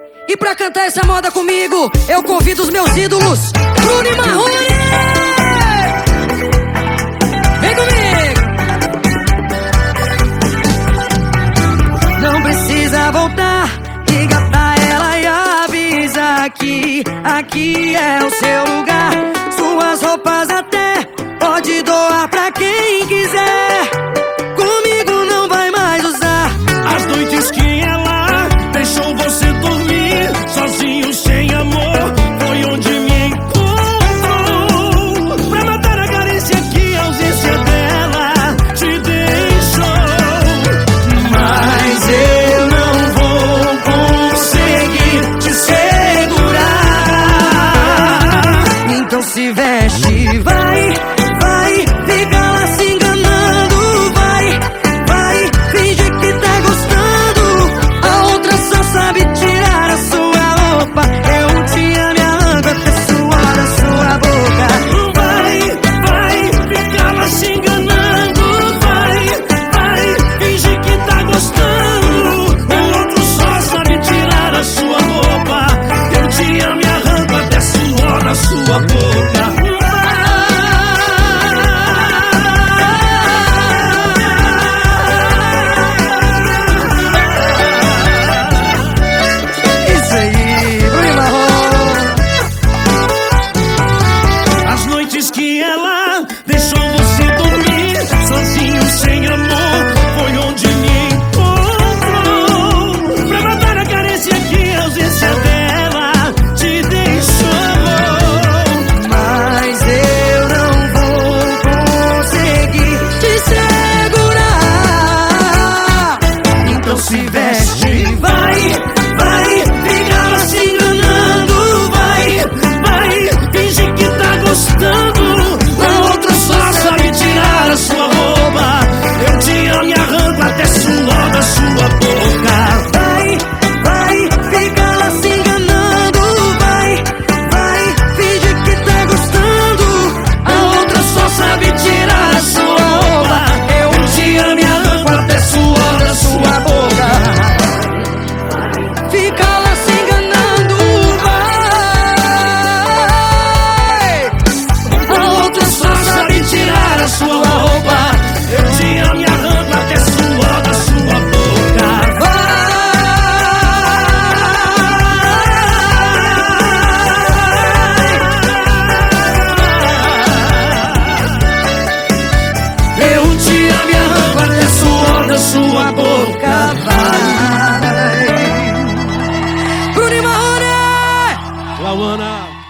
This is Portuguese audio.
E pra cantar essa moda comigo, eu convido os meus ídolos, Bruno e Marrone! Vem comigo! Não precisa voltar, liga pra ela e avisa que aqui é o seu lugar. Suas roupas até pode doar pra quem quiser. Comigo não vai mais usar. As noites que ela deixou você dormir sozinho, sem amor, foi onde me encontrou. Pra matar a carência que a ausência dela te deixou. Mas eu não vou conseguir te segurar. Então se veste, vai, fica lá se enganando. Vai, finge que tá gostando. A outra só sabe tirar a sua roupa. Eu te amo e arranco até suor da sua boca. Vai, fica lá se enganando. Vai, finge que tá gostando. O outro só sabe tirar a sua roupa. Eu te amo e arranco até suor da sua boca. Isso aí, Bruno e Marrone. As noites que ela deixou você dormir sozinho, sem amor, foi onde me encontrou. Pra matar a carência que a ausência dela te deixou. Mas eu não vou conseguir te segurar. Então se veste, vai, fica lá se enganando. Vai, finge que tá gostando. O outro só sabe tirar a sua roupa. Eu te amo e arranco até suor da sua boca. vai, fica lá se enganando. Vai, finge que tá gostando. A outra só sabe tirar a sua roupa. Eu te amo e arranco até suor da sua boca. Fica lá se enganando. A outra só sabe tirar a sua roupa. Eu te amo e arranco até suor da sua boca. Eu te amo e arranco até suor da sua boca. Bruno e Marrone! Lauana.